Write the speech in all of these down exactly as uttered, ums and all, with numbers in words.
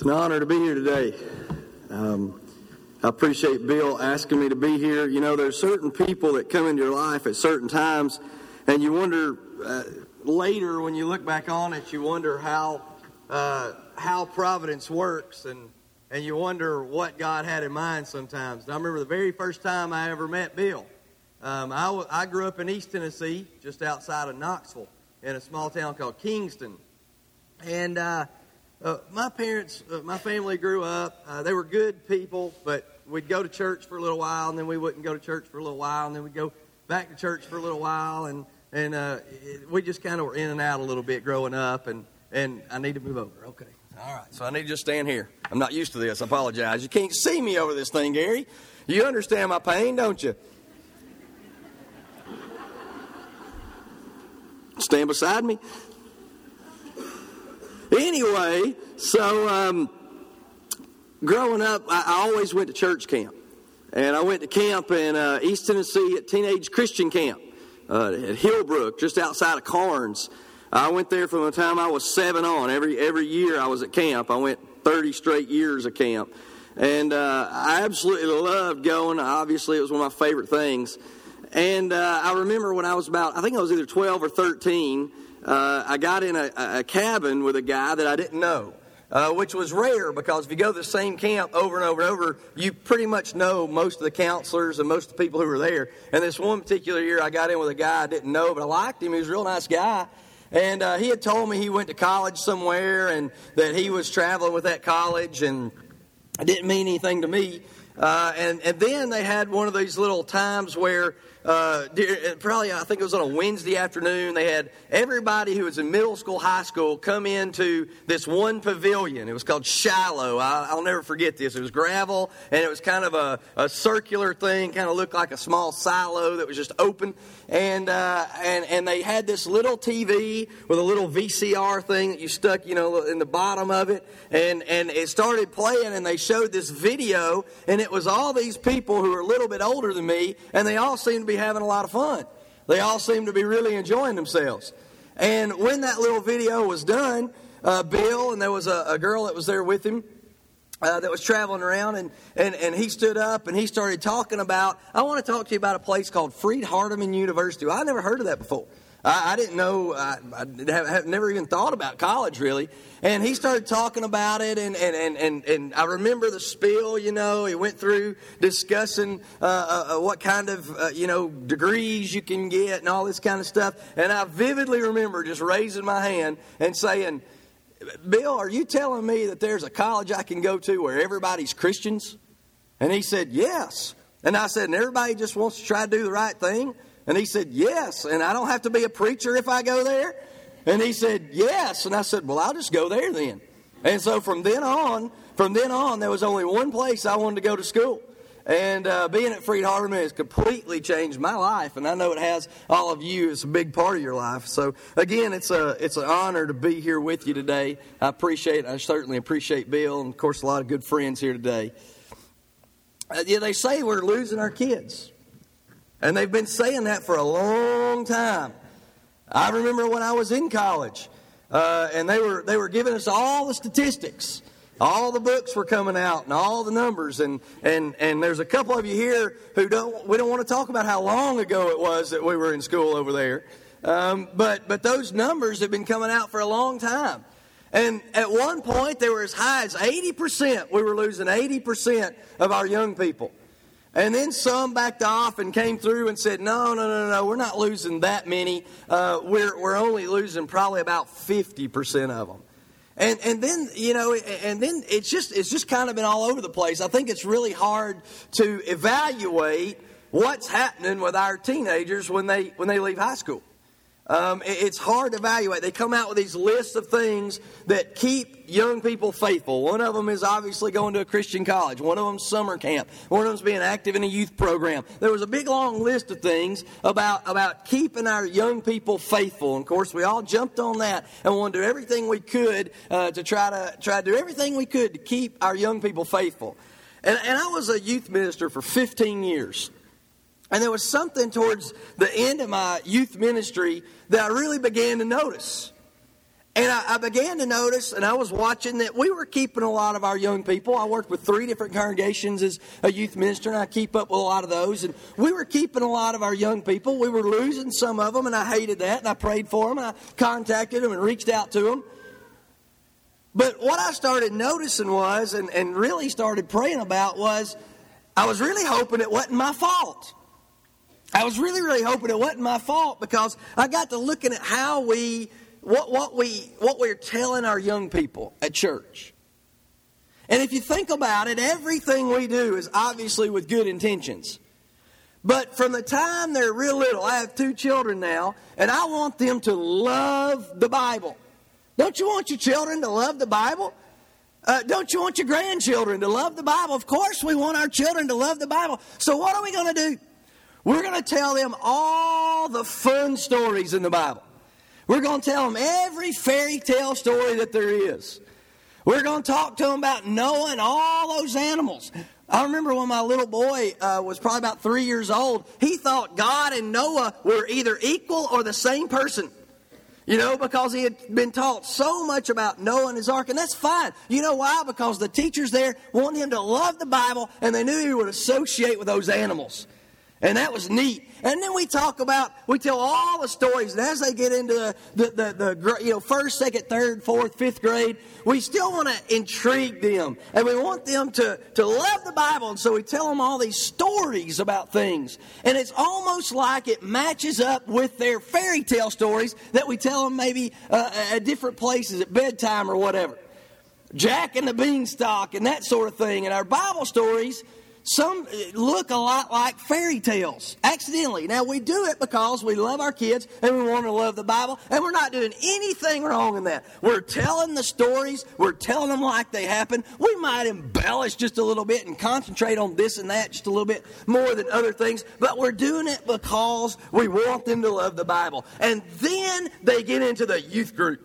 an honor to be here today. Um, I appreciate Bill asking me to be here. You know, there's certain people that come into your life at certain times, and you wonder uh, later when you look back on it, you wonder how uh, how providence works, and and you wonder what God had in mind sometimes. And I remember the very first time I ever met Bill. Um, I, w- I grew up in East Tennessee, just outside of Knoxville, in a small town called Kingston, and uh, Uh, my parents, uh, my family grew up. Uh, they were good people, but we'd go to church for a little while, and then we wouldn't go to church for a little while, and then we'd go back to church for a little while, and and uh, it, we just kind of were in and out a little bit growing up. And, and I need to move over. Okay, all right. So I need to just stand here. I'm not used to this. I apologize. You can't see me over this thing, Gary. You understand my pain, don't you? Stand beside me. Anyway, so um, growing up, I, I always went to church camp. And I went to camp in uh, East Tennessee at Teenage Christian Camp uh, at Hillbrook, just outside of Carnes. I went there from the time I was seven on. Every every year I was at camp. I went thirty straight years of camp. And uh, I absolutely loved going. Obviously, it was one of my favorite things. And uh, I remember when I was about, I think I was either twelve or thirteen, Uh, I got in a, a cabin with a guy that I didn't know, uh, which was rare because if you go to the same camp over and over and over, you pretty much know most of the counselors and most of the people who were there. And this one particular year, I got in with a guy I didn't know, but I liked him. He was a real nice guy. And uh, he had told me he went to college somewhere and that he was traveling with that college, and it didn't mean anything to me. Uh, and, and then they had one of these little times where Uh, probably, I think it was on a Wednesday afternoon, they had everybody who was in middle school, high school, come into this one pavilion. It was called Shiloh. I, I'll never forget this. It was gravel, and it was kind of a, a circular thing, kind of looked like a small silo that was just open. And, uh, and, and they had this little T V with a little V C R thing that you stuck, you know, in the bottom of it. And, and it started playing, and they showed this video, and it was all these people who were a little bit older than me, and they all seemed to be having a lot of fun. They all seemed to be really enjoying themselves. And when that little video was done, uh, Bill, and there was a, a girl that was there with him uh, that was traveling around, and, and, and he stood up and he started talking about, I want to talk to you about a place called Freed-Hardeman University. Well, I never heard of that before. I, I didn't know, I, I have, have never even thought about college, really. And he started talking about it, and, and, and, and, and I remember the spiel, you know. He went through discussing uh, uh, what kind of, uh, you know, degrees you can get and all this kind of stuff. And I vividly remember just raising my hand and saying, Bill, are you telling me that there's a college I can go to where everybody's Christians? And he said, yes. And I said, and everybody just wants to try to do the right thing? And he said, yes, and I don't have to be a preacher if I go there? And he said, yes. And I said, well, I'll just go there then. And so from then on, from then on, there was only one place I wanted to go to school. And uh, being at Freed-Hardeman has completely changed my life, and I know it has all of you. It's a big part of your life. So, again, it's a it's an honor to be here with you today. I appreciate, I certainly appreciate Bill, and, of course, a lot of good friends here today. Uh, yeah, they say we're losing our kids. And they've been saying that for a long time. I remember when I was in college, uh, and they were they were giving us all the statistics. All the books were coming out and all the numbers. And, and, and there's a couple of you here who don't we don't want to talk about how long ago it was that we were in school over there. Um, but but those numbers have been coming out for a long time. And at one point, they were as high as eighty percent. We were losing eighty percent of our young people. And then some backed off and came through and said, no, no, no, no, we're not losing that many. Uh, we're we're only losing probably about fifty percent of them. And and then, you know, and then it's just it's just kind of been all over the place. I think it's really hard to evaluate what's happening with our teenagers when they when they leave high school. Um, it's hard to evaluate. They come out with these lists of things that keep young people faithful. One of them is obviously going to a Christian college. One of them is summer camp. One of them is being active in a youth program. There was a big, long list of things about, about keeping our young people faithful. And, of course, we all jumped on that and wanted to do everything we could uh, to try to try to do everything we could to keep our young people faithful. And, and I was a youth minister for fifteen years. And there was something towards the end of my youth ministry that I really began to notice. And I, I began to notice, and I was watching, that we were keeping a lot of our young people. I worked with three different congregations as a youth minister, and I keep up with a lot of those. And we were keeping a lot of our young people. We were losing some of them, and I hated that. And I prayed for them, and I contacted them and reached out to them. But what I started noticing was, and, and really started praying about, was I was really hoping it wasn't my fault. I was really, really hoping it wasn't my fault, because I got to looking at how we... What, what we what we're telling our young people at church. And if you think about it, everything we do is obviously with good intentions. But from the time they're real little, I have two children now, and I want them to love the Bible. Don't you want your children to love the Bible? Uh, don't you want your grandchildren to love the Bible? Of course we want our children to love the Bible. So what are we going to do? We're going to tell them all the fun stories in the Bible. We're going to tell them every fairy tale story that there is. We're going to talk to them about Noah and all those animals. I remember when my little boy uh, was probably about three years old, he thought God and Noah were either equal or the same person. You know, because he had been taught so much about Noah and his ark, and that's fine. You know why? Because the teachers there wanted him to love the Bible, and they knew he would associate with those animals. And that was neat. And then we talk about, we tell all the stories. And as they get into the, the, the, the you know, first, second, third, fourth, fifth grade, we still want to intrigue them. And we want them to, to love the Bible. And so we tell them all these stories about things. And it's almost like it matches up with their fairy tale stories that we tell them maybe uh, at different places at bedtime or whatever. Jack and the Beanstalk and that sort of thing. And our Bible stories, some look a lot like fairy tales, accidentally. Now, we do it because we love our kids and we want them to love the Bible, and we're not doing anything wrong in that. We're telling the stories. We're telling them like they happen. We might embellish just a little bit and concentrate on this and that just a little bit more than other things, but we're doing it because we want them to love the Bible. And then they get into the youth group.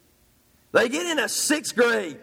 They get into sixth grade,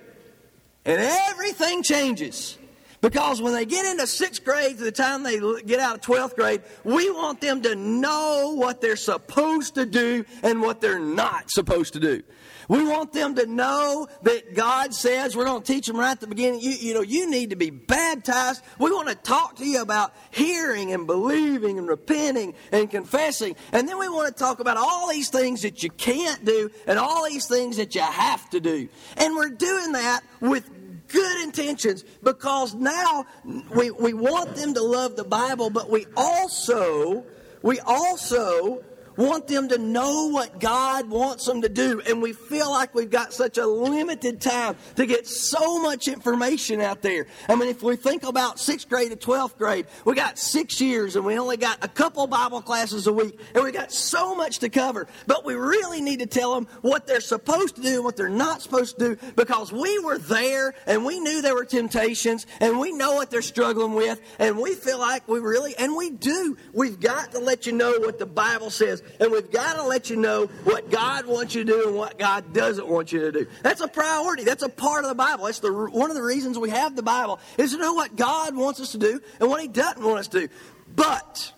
and everything changes. Because when they get into sixth grade to the time they get out of twelfth grade, we want them to know what they're supposed to do and what they're not supposed to do. We want them to know that God says, we're going to teach them right at the beginning, you, you know, you need to be baptized. We want to talk to you about hearing and believing and repenting and confessing. And then we want to talk about all these things that you can't do and all these things that you have to do. And we're doing that with good intentions, because now we we want them to love the Bible, but we also we also want them to know what God wants them to do. And we feel like we've got such a limited time to get so much information out there. I mean, if we think about sixth grade to twelfth grade, we got six years and we only got a couple Bible classes a week, and we got so much to cover. But we really need to tell them what they're supposed to do and what they're not supposed to do, because we were there and we knew there were temptations and we know what they're struggling with, and we feel like we really, and we do, we've got to let you know what the Bible says. And we've got to let you know what God wants you to do and what God doesn't want you to do. That's a priority. That's a part of the Bible. That's the one of the reasons we have the Bible, is to know what God wants us to do and what He doesn't want us to do. But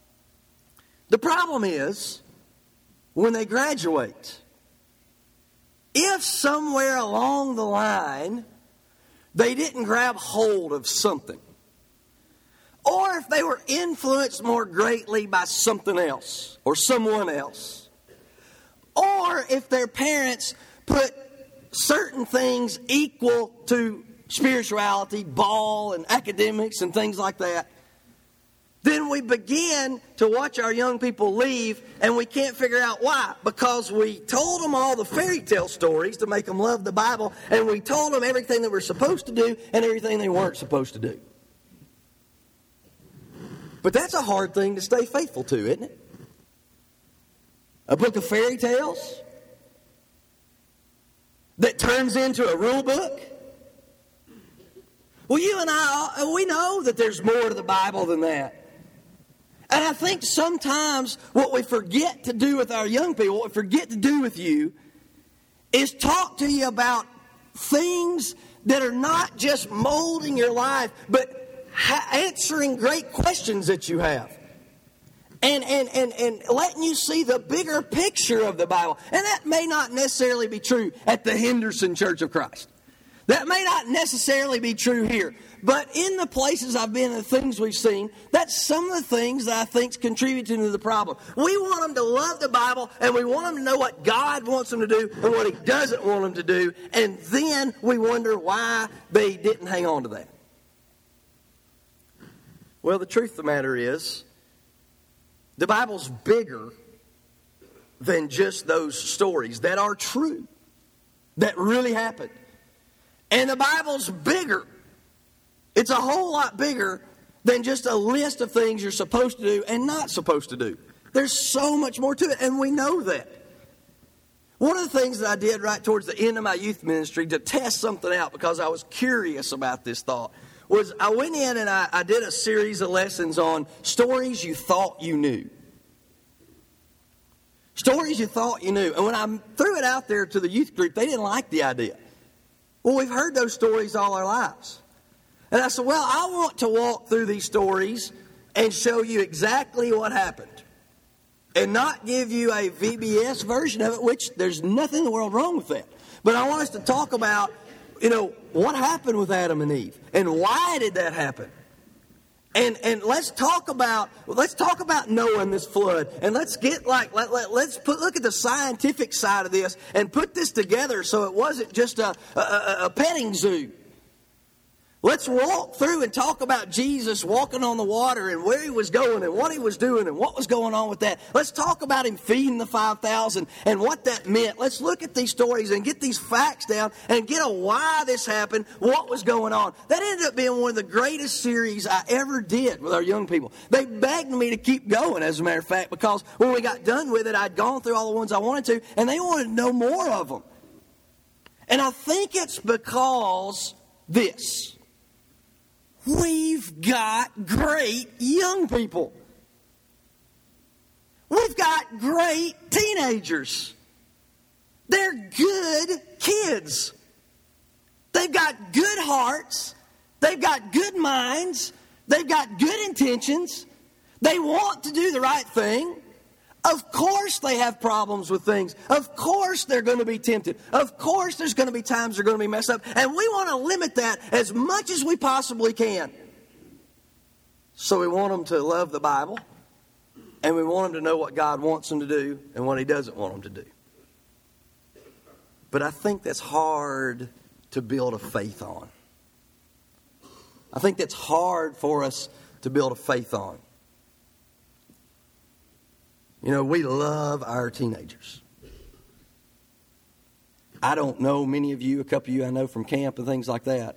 the problem is, when they graduate, if somewhere along the line they didn't grab hold of something, or if they were influenced more greatly by something else or someone else, or if their parents put certain things equal to spirituality, ball and academics and things like that, then we begin to watch our young people leave, and we can't figure out why. Because we told them all the fairy tale stories to make them love the Bible, and we told them everything that we're supposed to do and everything they weren't supposed to do. But that's a hard thing to stay faithful to, isn't it? A book of fairy tales that turns into a rule book? Well, you and I, we know that there's more to the Bible than that. And I think sometimes what we forget to do with our young people, what we forget to do with you, is talk to you about things that are not just molding your life, but answering great questions that you have. And, and, and, and letting you see the bigger picture of the Bible. And that may not necessarily be true at the Henderson Church of Christ. That may not necessarily be true here. But in the places I've been and the things we've seen, that's some of the things that I think's contributing to the problem. We want them to love the Bible, and we want them to know what God wants them to do and what He doesn't want them to do. And then we wonder why they didn't hang on to that. Well, the truth of the matter is, the Bible's bigger than just those stories that are true, that really happened. And the Bible's bigger. It's a whole lot bigger than just a list of things you're supposed to do and not supposed to do. There's so much more to it, and we know that. One of the things that I did right towards the end of my youth ministry to test something out, because I was curious about this thought, was I went in and I, I did a series of lessons on stories you thought you knew. Stories you thought you knew. And when I threw it out there to the youth group, they didn't like the idea. Well, we've heard those stories all our lives. And I said, well, I want to walk through these stories and show you exactly what happened. And not give you a V B S version of it, which there's nothing in the world wrong with that. But I want us to talk about, you know, what happened with Adam and Eve, and why did that happen? And and let's talk about let's talk about Noah and this flood, and let's get like let, let let's put look at the scientific side of this and put this together so it wasn't just a a, a petting zoo. Let's walk through and talk about Jesus walking on the water and where He was going and what He was doing and what was going on with that. Let's talk about Him feeding the five thousand and what that meant. Let's look at these stories and get these facts down and get a why this happened, what was going on. That ended up being one of the greatest series I ever did with our young people. They begged me to keep going, as a matter of fact, because when we got done with it, I'd gone through all the ones I wanted to, and they wanted to know more of them. And I think it's because this. We've got great young people. We've got great teenagers. They're good kids. They've got good hearts. They've got good minds. They've got good intentions. They want to do the right thing. Of course they have problems with things. Of course they're going to be tempted. Of course there's going to be times they're going to be messed up. And we want to limit that as much as we possibly can. So we want them to love the Bible. And we want them to know what God wants them to do and what He doesn't want them to do. But I think that's hard to build a faith on. I think that's hard for us to build a faith on. You know, we love our teenagers. I don't know many of you, a couple of you I know from camp and things like that.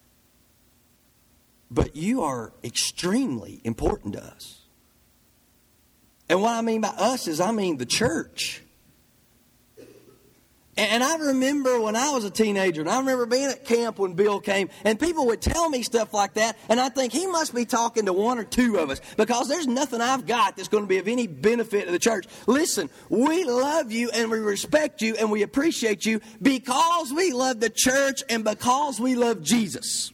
But you are extremely important to us. And what I mean by us is I mean the church. And I remember when I was a teenager, and I remember being at camp when Bill came, and people would tell me stuff like that, and I think he must be talking to one or two of us, because there's nothing I've got that's going to be of any benefit to the church. Listen, we love you, and we respect you, and we appreciate you because we love the church and because we love Jesus.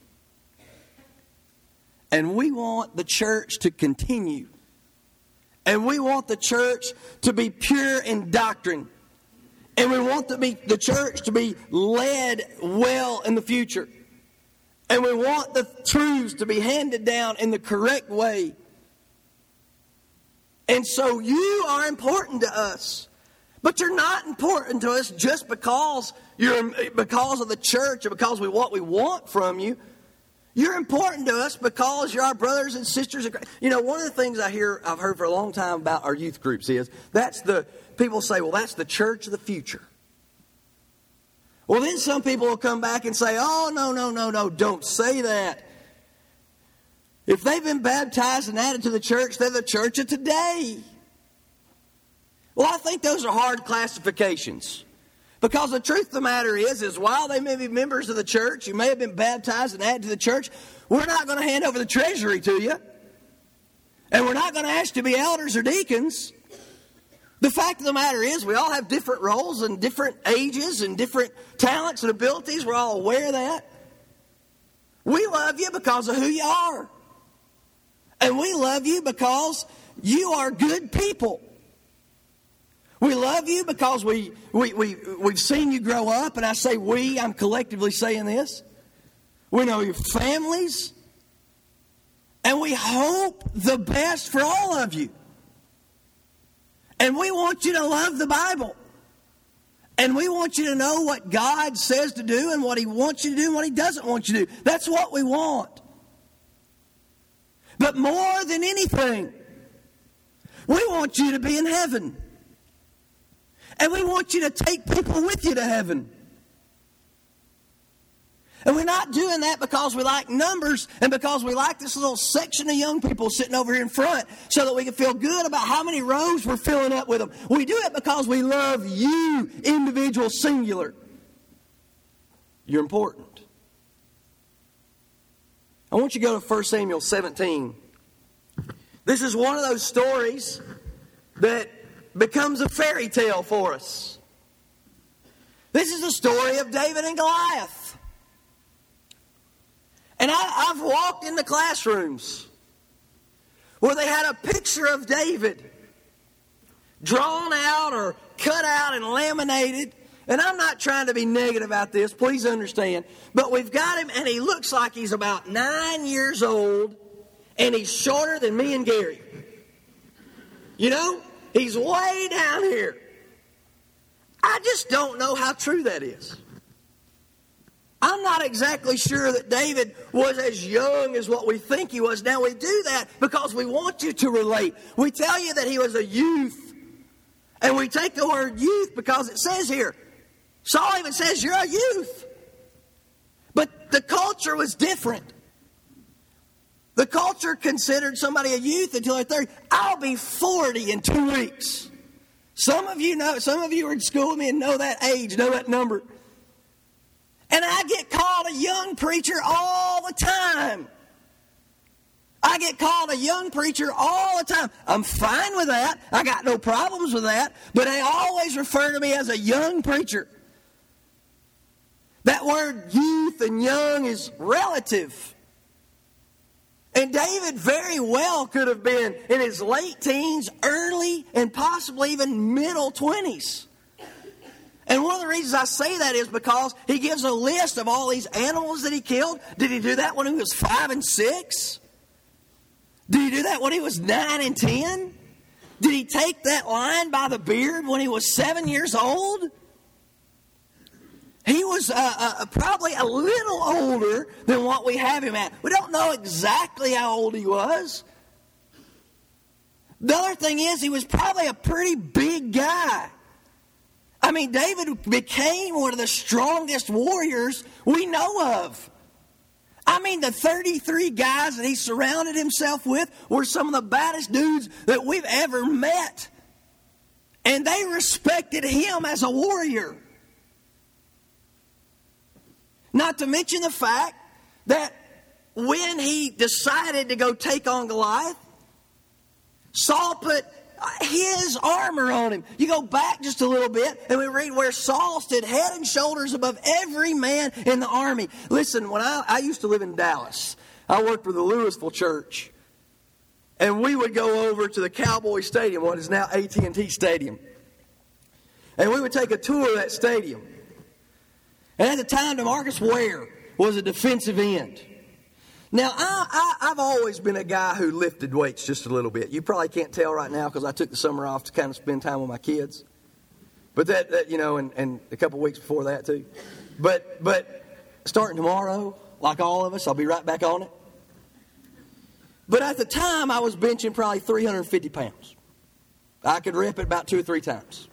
And we want the church to continue. And we want the church to be pure in doctrine. And we want to be, the church to be led well in the future. And we want the truths to be handed down in the correct way. And so you are important to us. But you're not important to us just because you're because of the church or because we what we want from you. You're important to us because you're our brothers and sisters. You know, one of the things I hear, I've heard for a long time about our youth groups is that's the, people say, well, that's the church of the future. Well, then some people will come back and say, oh, no, no, no, no, don't say that. If they've been baptized and added to the church, they're the church of today. Well, I think those are hard classifications. Because the truth of the matter is, is while they may be members of the church, you may have been baptized and added to the church, we're not going to hand over the treasury to you. And we're not going to ask you to be elders or deacons. The fact of the matter is, we all have different roles and different ages and different talents and abilities. We're all aware of that. We love you because of who you are. And we love you because you are good people. We love you because we, we, we, we've seen you grow up. And I say we, I'm collectively saying this. We know your families. And we hope the best for all of you. And we want you to love the Bible. And we want you to know what God says to do and what He wants you to do and what He doesn't want you to do. That's what we want. But more than anything, we want you to be in heaven. And we want you to take people with you to heaven. And we're not doing that because we like numbers and because we like this little section of young people sitting over here in front so that we can feel good about how many rows we're filling up with them. We do it because we love you, individual, singular. You're important. I want you to go to First Samuel seventeen. This is one of those stories that becomes a fairy tale for us. This is the story of David and Goliath. And I, I've walked into classrooms where they had a picture of David drawn out or cut out and laminated. And I'm not trying to be negative about this, please understand. But we've got him and he looks like he's about nine years old and he's shorter than me and Gary. You know? He's way down here. I just don't know how true that is. I'm not exactly sure that David was as young as what we think he was. Now, we do that because we want you to relate. We tell you that he was a youth. And we take the word youth because it says here, Saul even says, you're a youth. But the culture was different. The culture considered somebody a youth until they're thirty. I'll be forty in two weeks. Some of you know, some of you are in school with me and know that age, know that number. And I get called a young preacher all the time. I get called a young preacher all the time. I'm fine with that. I got no problems with that. But they always refer to me as a young preacher. That word youth and young is relative. And David very well could have been in his late teens, early, and possibly even middle twenties. And one of the reasons I say that is because he gives a list of all these animals that he killed. Did he do that when he was five and six? Did he do that when he was nine and ten? Did he take that lion by the beard when he was seven years old? He was uh, uh, probably a little older than what we have him at. We don't know exactly how old he was. The other thing is, he was probably a pretty big guy. I mean, David became one of the strongest warriors we know of. I mean, the thirty-three guys that he surrounded himself with were some of the baddest dudes that we've ever met. And they respected him as a warrior. Not to mention the fact that when he decided to go take on Goliath, Saul put his armor on him. You go back just a little bit and we read where Saul stood head and shoulders above every man in the army. Listen, when I, I used to live in Dallas, I worked for the Louisville church. And we would go over to the Cowboy Stadium, what is now A T and T Stadium. And we would take a tour of that stadium. And at the time, DeMarcus Ware was a defensive end. Now, I, I, I've always been a guy who lifted weights just a little bit. You probably can't tell right now because I took the summer off to kind of spend time with my kids. But that, that you know, and, and a couple weeks before that too. But but starting tomorrow, like all of us, I'll be right back on it. But at the time, I was benching probably three hundred fifty pounds. I could rep it about two or three times.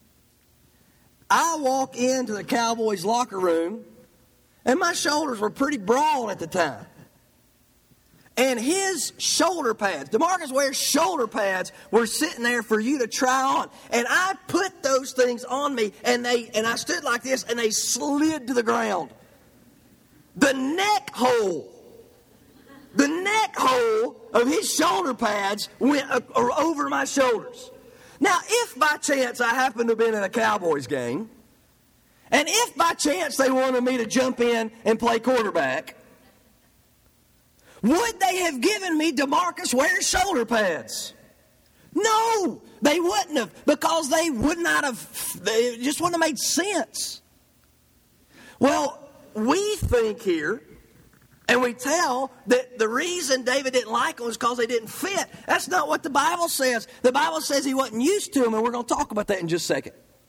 I walk into the Cowboys locker room, and my shoulders were pretty broad at the time. And his shoulder pads, DeMarcus Ware's shoulder pads, were sitting there for you to try on. And I put those things on me, and they and I stood like this, and they slid to the ground. The neck hole, the neck hole of his shoulder pads went over my shoulders. Now, if by chance I happened to have been in a Cowboys game, and if by chance they wanted me to jump in and play quarterback, would they have given me DeMarcus Ware's shoulder pads? No, they wouldn't have, because they would not have, they just wouldn't have made sense. Well, we think here, and we tell that the reason David didn't like them was because they didn't fit. That's not what the Bible says. The Bible says he wasn't used to them, and we're going to talk about that in just a second.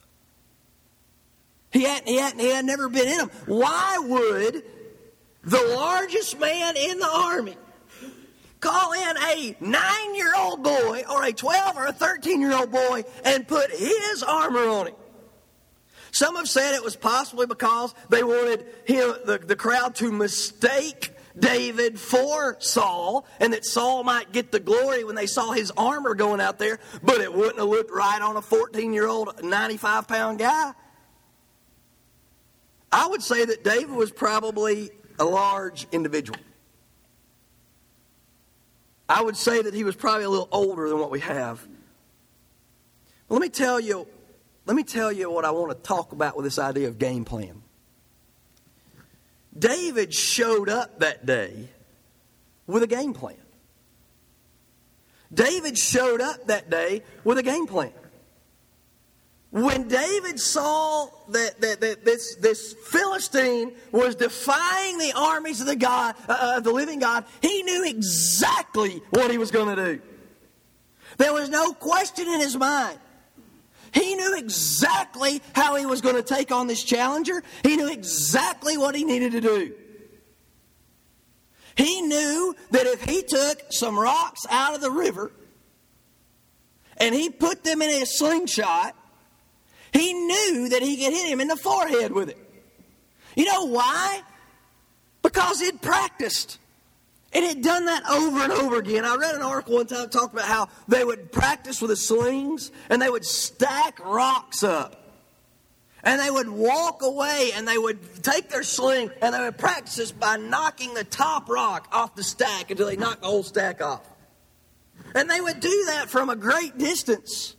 He had, he had, he had never been in them. Why would the largest man in the army call in a nine-year-old boy or a twelve or a thirteen-year-old boy and put his armor on him? Some have said it was possibly because they wanted him, the, the crowd to mistake David for Saul, and that Saul might get the glory when they saw his armor going out there, but it wouldn't have looked right on a fourteen-year-old, ninety-five pound guy. I would say that David was probably a large individual. I would say that he was probably a little older than what we have. Well, let me tell you, let me tell you what I want to talk about with this idea of game plan. David showed up that day with a game plan. David showed up that day with a game plan. When David saw that, that, that this, this Philistine was defying the armies of the God, uh, the living God, he knew exactly what he was going to do. There was no question in his mind. He knew exactly how he was going to take on this challenger. He knew exactly what he needed to do. He knew that if he took some rocks out of the river and he put them in a slingshot, he knew that he could hit him in the forehead with it. You know why? Because he'd practiced. And he'd done that over and over again. I read an article one time that talked about how they would practice with the slings and they would stack rocks up. And they would walk away and they would take their sling and they would practice this by knocking the top rock off the stack until they knocked the whole stack off. And they would do that from a great distance.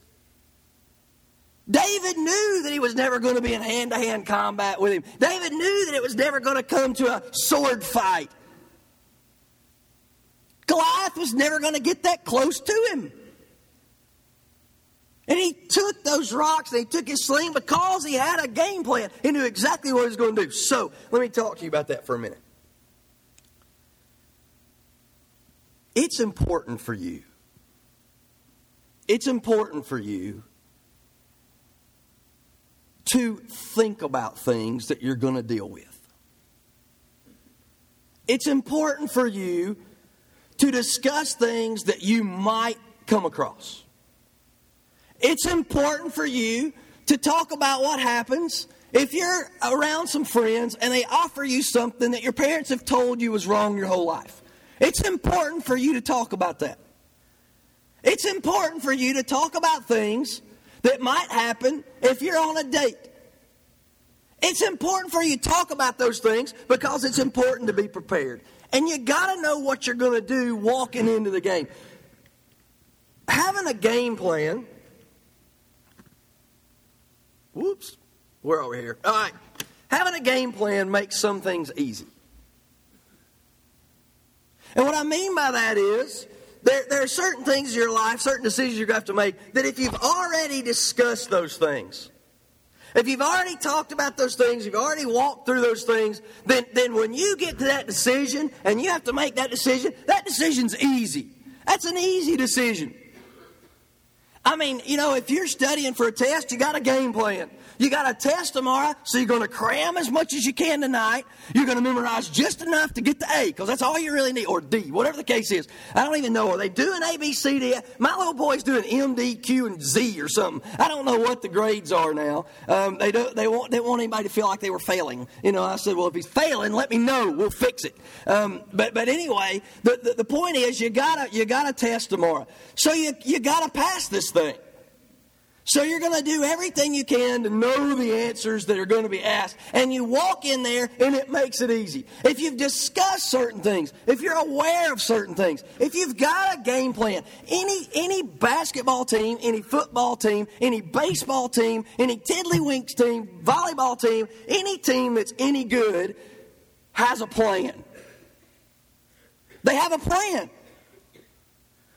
David knew that he was never going to be in hand-to-hand combat with him. David knew that it was never going to come to a sword fight. Goliath was never going to get that close to him. And he took those rocks and he took his sling because he had a game plan. He knew exactly what he was going to do. So, let me talk to you about that for a minute. It's important for you. It's important for you to think about things that you're going to deal with. It's important for you to discuss things that you might come across. It's important for you to talk about what happens if you're around some friends and they offer you something that your parents have told you was wrong your whole life. It's important for you to talk about that. It's important for you to talk about things that might happen if you're on a date. It's important for you to talk about those things because it's important to be prepared. And you got to know what you're going to do walking into the game. Having a game plan. Whoops. We're over here. All right. Having a game plan makes some things easy. And what I mean by that is, There, there are certain things in your life, certain decisions you're going to have to make, that if you've already discussed those things, if you've already talked about those things, you've already walked through those things, then, then when you get to that decision and you have to make that decision, that decision's easy. That's an easy decision. I mean, you know, if you're studying for a test, you got a game plan. You got a test tomorrow, so you're going to cram as much as you can tonight. You're going to memorize just enough to get the A, because that's all you really need, or D, whatever the case is. I don't even know. Are they doing A, B, C, D? My little boy's doing M, D, Q, and Z or something. I don't know what the grades are now. Um, they don't. They want. They want anybody to feel like they were failing. You know, I said, well, if he's failing, let me know. We'll fix it. Um, but but anyway, the, the the point is, you gotta you got a test tomorrow, so you you got to pass this thing. So you're going to do everything you can to know the answers that are going to be asked. And you walk in there and it makes it easy. If you've discussed certain things, if you're aware of certain things, if you've got a game plan, any any basketball team, any football team, any baseball team, any tiddlywinks team, volleyball team, any team that's any good has a plan. They have a plan.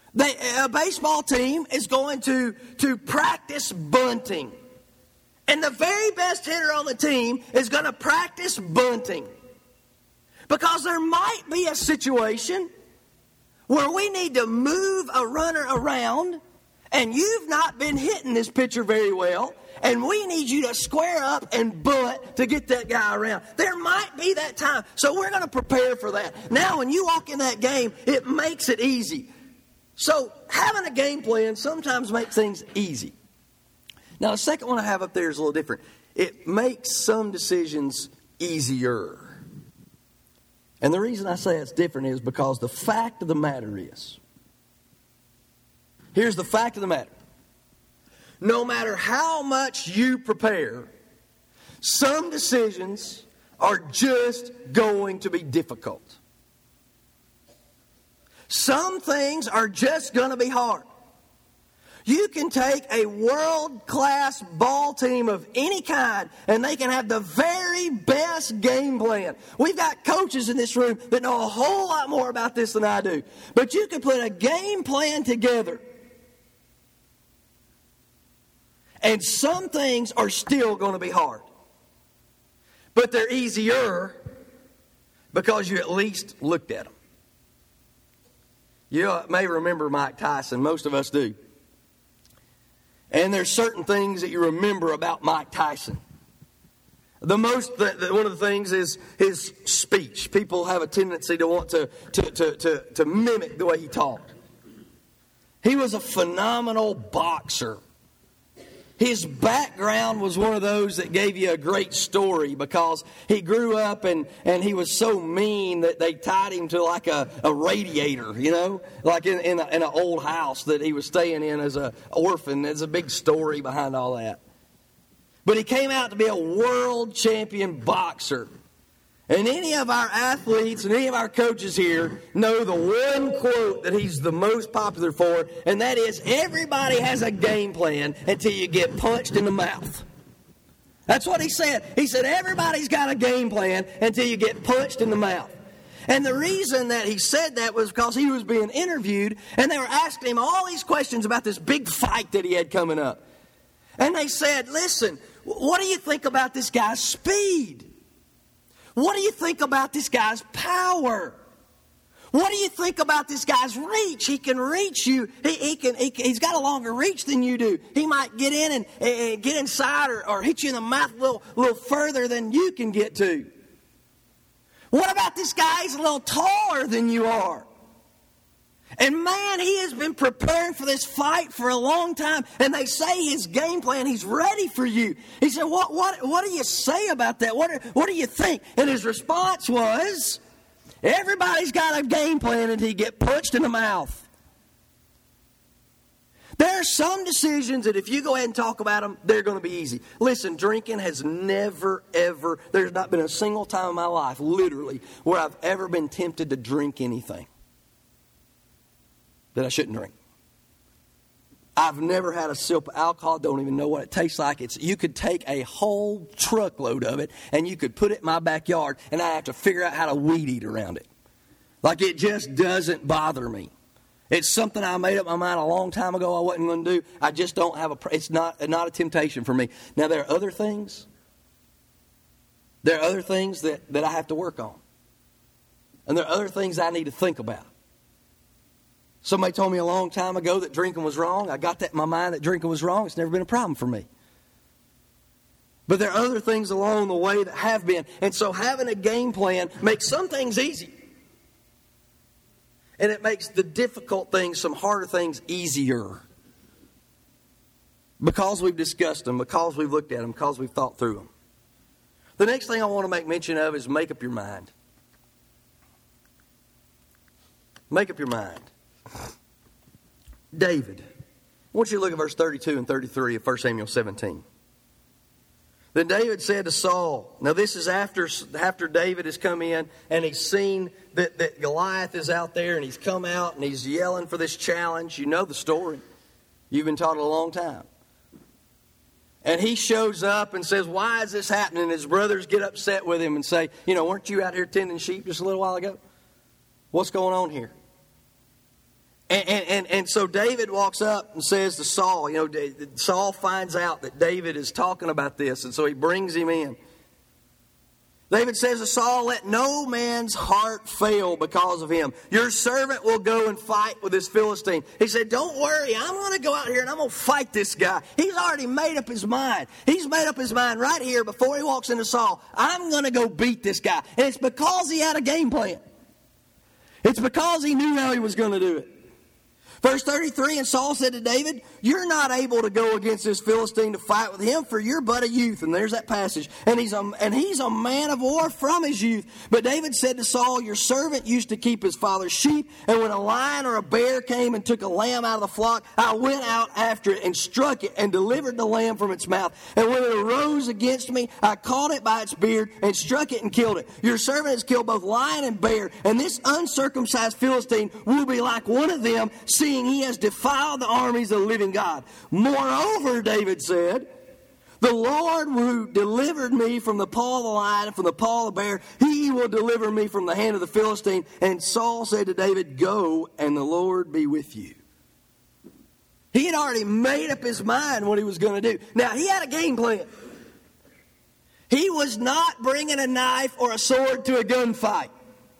They, a baseball team is going to, to practice bunting. And the very best hitter on the team is going to practice bunting. Because there might be a situation where we need to move a runner around, and you've not been hitting this pitcher very well, and we need you to square up and bunt to get that guy around. There might be that time. So we're going to prepare for that. Now, when you walk in that game, it makes it easy. So having a game plan sometimes makes things easy. Now, the second one I have up there is a little different. It makes some decisions easier. And the reason I say it's different is because the fact of the matter is, here's the fact of the matter. No matter how much you prepare, some decisions are just going to be difficult. Some things are just going to be hard. You can take a world-class ball team of any kind, and they can have the very best game plan. We've got coaches in this room that know a whole lot more about this than I do. But you can put a game plan together, and some things are still going to be hard. But they're easier because you at least looked at them. You may remember Mike Tyson. Most of us do. And there's certain things that you remember about Mike Tyson. The most, the, the, one of the things is his speech. People have a tendency to want to, to, to, to, to mimic the way he talked. He was a phenomenal boxer. His background was one of those that gave you a great story because he grew up and, and he was so mean that they tied him to like a, a radiator, you know, like in, in, a, in an old house that he was staying in as an orphan. There's a big story behind all that. But he came out to be a world champion boxer. And any of our athletes and any of our coaches here know the one quote that he's the most popular for, and that is, everybody has a game plan until you get punched in the mouth. That's what he said. He said, everybody's got a game plan until you get punched in the mouth. And the reason that he said that was because he was being interviewed, and they were asking him all these questions about this big fight that he had coming up. And they said, listen, what do you think about this guy's speed? What do you think about this guy's power? What do you think about this guy's reach? He can reach you. He, he can, he can, he's got a longer reach than you do. He might get in and, and get inside or, or hit you in the mouth a little, little further than you can get to. What about this guy? He's a little taller than you are. And man, he has been preparing for this fight for a long time. And they say his game plan, he's ready for you. He said, what, what, what do you say about that? What, what do you think? And his response was, everybody's got a game plan until you get punched in the mouth. There are some decisions that if you go ahead and talk about them, they're going to be easy. Listen, drinking has never, ever, there's not been a single time in my life, literally, where I've ever been tempted to drink anything that I shouldn't drink. I've never had a sip of alcohol, don't even know what it tastes like. It's you could take a whole truckload of it and you could put it in my backyard and I have to figure out how to weed eat around it. Like it just doesn't bother me. It's something I made up my mind a long time ago I wasn't going to do. I just don't have a, it's not, not a temptation for me. Now there are other things, there are other things that, that I have to work on. And there are other things I need to think about. Somebody told me a long time ago that drinking was wrong. I got that in my mind that drinking was wrong. It's never been a problem for me. But there are other things along the way that have been. And so having a game plan makes some things easy. And it makes the difficult things, some harder things, easier. Because we've discussed them, because we've looked at them, because we've thought through them. The next thing I want to make mention of is make up your mind. Make up your mind. David. I want you to look at verse thirty-two and thirty-three of First Samuel seventeen. Then David said to Saul, now this is after, after David has come in and he's seen that, that Goliath is out there and he's come out and he's yelling for this challenge. You know the story. You've been taught it a long time. And he shows up and says, why is this happening? And his brothers get upset with him and say, you know, weren't you out here tending sheep just a little while ago? What's going on here? And, and, and so David walks up and says to Saul, you know, Saul finds out that David is talking about this, and so he brings him in. David says to Saul, let no man's heart fail because of him. Your servant will go and fight with this Philistine. He said, don't worry, I'm going to go out here and I'm going to fight this guy. He's already made up his mind. He's made up his mind right here before he walks into Saul. I'm going to go beat this guy. And it's because he had a game plan. It's because he knew how he was going to do it. Verse thirty-three, and Saul said to David, you're not able to go against this Philistine to fight with him, for you're but a youth. And there's that passage. And he's a, and he's a man of war from his youth. But David said to Saul, your servant used to keep his father's sheep, and when a lion or a bear came and took a lamb out of the flock, I went out after it and struck it and delivered the lamb from its mouth. And when it arose against me, I caught it by its beard and struck it and killed it. Your servant has killed both lion and bear, and this uncircumcised Philistine will be like one of them, seeing he has defiled the armies of the living God. Moreover, David said, the Lord who delivered me from the paw of the lion and from the paw of the bear, he will deliver me from the hand of the Philistine. And Saul said to David, go, and the Lord be with you. He had already made up his mind what he was going to do. Now, he had a game plan. He was not bringing a knife or a sword to a gunfight.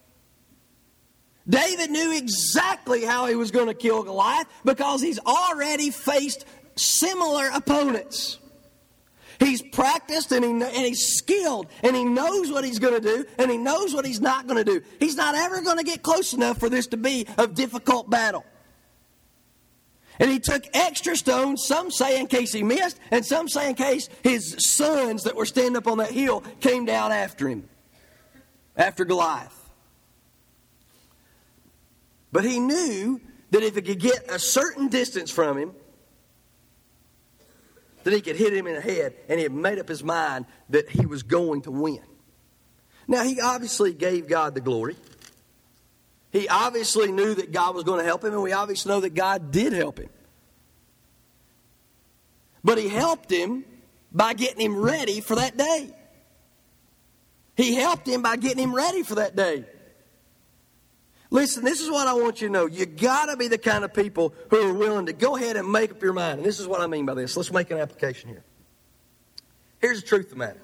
David knew exactly how he was going to kill Goliath because he's already faced similar opponents. He's practiced and, he, and he's skilled and he knows what he's going to do and he knows what he's not going to do. He's not ever going to get close enough for this to be a difficult battle. And he took extra stones, some say in case he missed, and some say in case his sons that were standing up on that hill came down after him, after Goliath. But he knew that if he could get a certain distance from him, that he could hit him in the head, and he had made up his mind that he was going to win. Now, he obviously gave God the glory. He obviously knew that God was going to help him, and we obviously know that God did help him. But he helped him by getting him ready for that day. He helped him by getting him ready for that day. Listen, this is what I want you to know. You got to be the kind of people who are willing to go ahead and make up your mind. And this is what I mean by this. Let's make an application here. Here's the truth of the matter.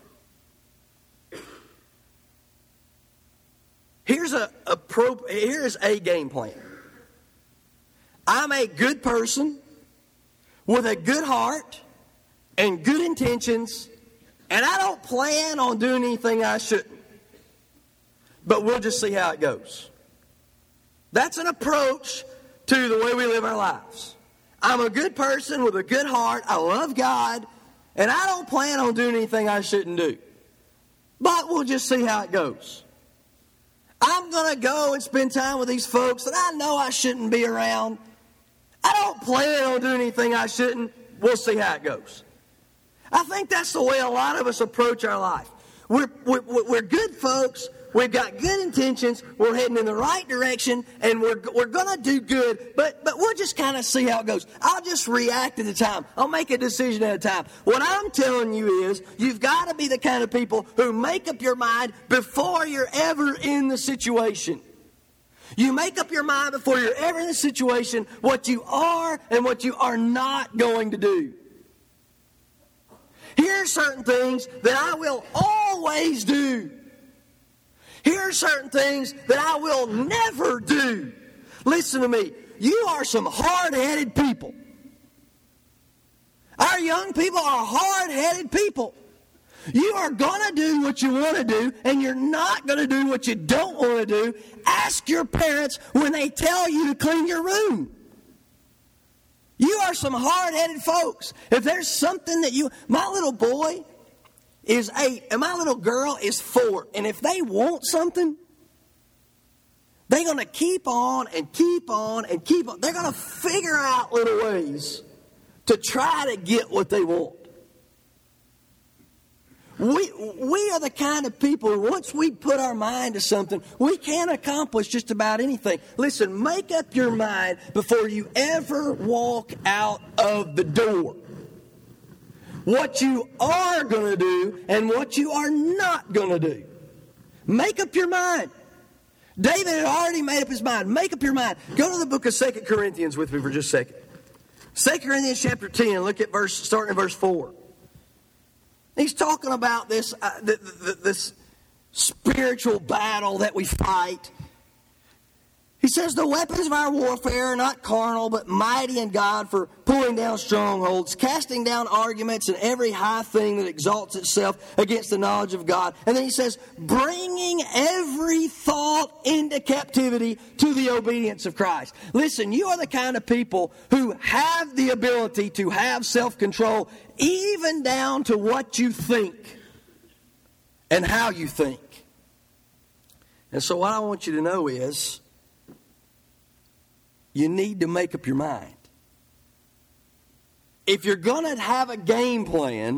Here's a, a pro, here is a game plan. I'm a good person with a good heart and good intentions, and I don't plan on doing anything I shouldn't. But we'll just see how it goes. That's an approach to the way we live our lives. I'm a good person with a good heart. I love God. And I don't plan on doing anything I shouldn't do. But we'll just see how it goes. I'm going to go and spend time with these folks that I know I shouldn't be around. I don't plan on doing anything I shouldn't. We'll see how it goes. I think that's the way a lot of us approach our life. We're, we're, we're good folks. We've got good intentions. We're heading in the right direction, and we're we're going to do good. But but we'll just kind of see how it goes. I'll just react at a time. I'll make a decision at a time. What I'm telling you is, you've got to be the kind of people who make up your mind before you're ever in the situation. You make up your mind before you're ever in the situation what you are and what you are not going to do. Here are certain things that I will always do. Here are certain things that I will never do. Listen to me. You are some hard-headed people. Our young people are hard-headed people. You are going to do what you want to do, and you're not going to do what you don't want to do. Ask your parents when they tell you to clean your room. You are some hard-headed folks. If there's something that you... My little boy is eight, and my little girl is four. And if they want something, they're going to keep on and keep on and keep on. They're going to figure out little ways to try to get what they want. We, we are the kind of people who, once we put our mind to something, we can accomplish just about anything. Listen, make up your mind before you ever walk out of the door. What you are going to do and what you are not going to do. Make up your mind. David had already made up his mind. Make up your mind. Go to the book of Second Corinthians with me for just a second. Second Corinthians chapter ten, look at verse, starting at verse four. He's talking about this, uh, the, the, this spiritual battle that we fight. He says, the weapons of our warfare are not carnal, but mighty in God for pulling down strongholds, casting down arguments and every high thing that exalts itself against the knowledge of God. And then he says, bringing every thought into captivity to the obedience of Christ. Listen, you are the kind of people who have the ability to have self-control, even down to what you think and how you think. And so what I want you to know is, you need to make up your mind. If you're going to have a game plan,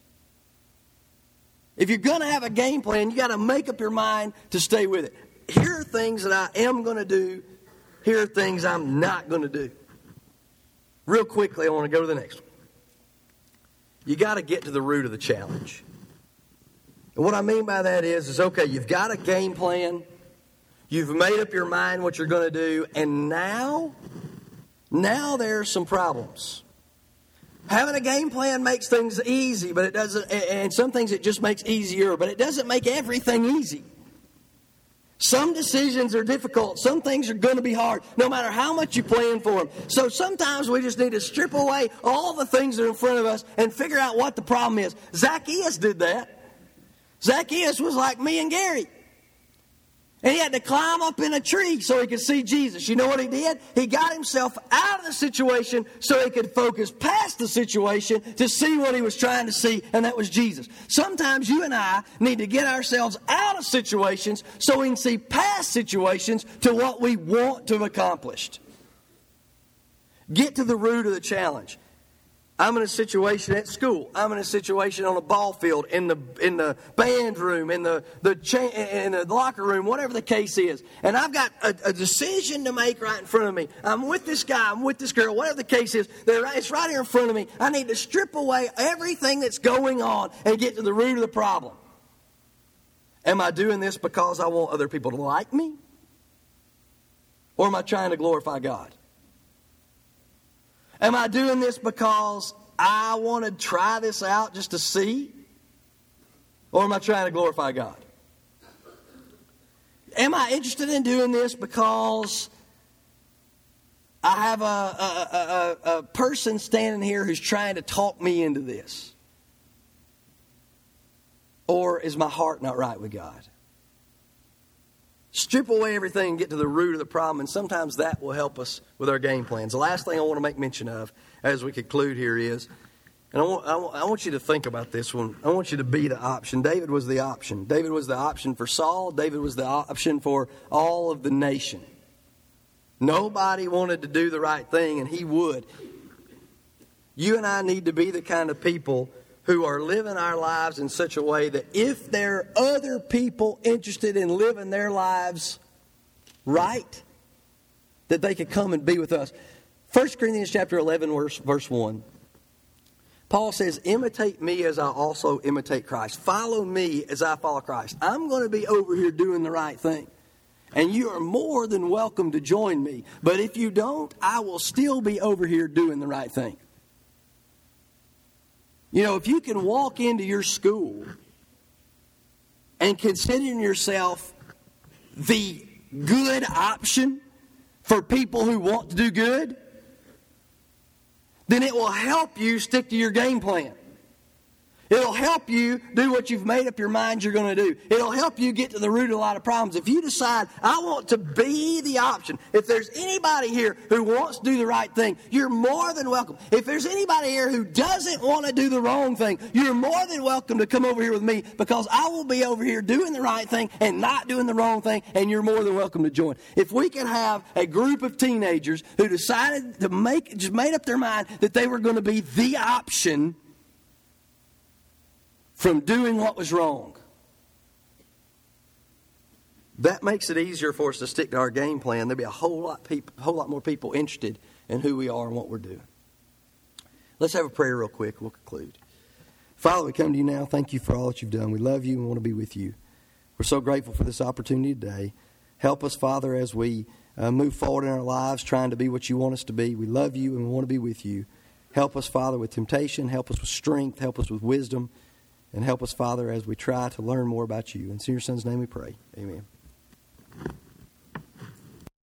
if you're going to have a game plan, you got to make up your mind to stay with it. Here are things that I am going to do. Here are things I'm not going to do. Real quickly, I want to go to the next one. You got to get to the root of the challenge. And what I mean by that is, is okay, you've got a game plan. You've made up your mind what you're going to do, and now, now there's some problems. Having a game plan makes things easy, but it doesn't, and some things it just makes easier, but it doesn't make everything easy. Some decisions are difficult. Some things are going to be hard, no matter how much you plan for them. So sometimes we just need to strip away all the things that are in front of us and figure out what the problem is. Zacchaeus did that. Zacchaeus was like me and Gary. And he had to climb up in a tree so he could see Jesus. You know what he did? He got himself out of the situation so he could focus past the situation to see what he was trying to see, and that was Jesus. Sometimes you and I need to get ourselves out of situations so we can see past situations to what we want to have accomplished. Get to the root of the challenge. I'm in a situation at school. I'm in a situation on a ball field, in the in the band room, in the the cha- in the locker room, whatever the case is. And I've got a, a decision to make right in front of me. I'm with this guy. I'm with this girl. Whatever the case is, it's right here in front of me. I need to strip away everything that's going on and get to the root of the problem. Am I doing this because I want other people to like me? Or am I trying to glorify God? Am I doing this because I want to try this out just to see? Or am I trying to glorify God? Am I interested in doing this because I have a, a, a, a person standing here who's trying to talk me into this? Or is my heart not right with God? Strip away everything and get to the root of the problem, and sometimes that will help us with our game plans. The last thing I want to make mention of as we conclude here is, and I want, I want, I want you to think about this one. I want you to be the option. David was the option. David was the option for Saul. David was the option for all of the nation. Nobody wanted to do the right thing, and he would. You and I need to be the kind of people who are living our lives in such a way that if there are other people interested in living their lives right, that they could come and be with us. First Corinthians chapter eleven, verse, verse one. Paul says, imitate me as I also imitate Christ. Follow me as I follow Christ. I'm going to be over here doing the right thing. And you are more than welcome to join me. But if you don't, I will still be over here doing the right thing. You know, if you can walk into your school and consider yourself the good option for people who want to do good, then it will help you stick to your game plan. It'll help you do what you've made up your mind you're going to do. It'll help you get to the root of a lot of problems. If you decide, I want to be the option. If there's anybody here who wants to do the right thing, you're more than welcome. If there's anybody here who doesn't want to do the wrong thing, you're more than welcome to come over here with me, because I will be over here doing the right thing and not doing the wrong thing, and you're more than welcome to join. If we could have a group of teenagers who decided to make, just made up their mind that they were going to be the option from doing what was wrong, that makes it easier for us to stick to our game plan. There'll be a whole lot, people, whole lot more people interested in who we are and what we're doing. Let's have a prayer real quick. We'll conclude. Father, we come to you now. Thank you for all that you've done. We love you and want to be with you. We're so grateful for this opportunity today. Help us, Father, as we uh, move forward in our lives, trying to be what you want us to be. We love you and we want to be with you. Help us, Father, with temptation. Help us with strength. Help us with wisdom. And help us, Father, as we try to learn more about you. In your Son's name we pray. Amen.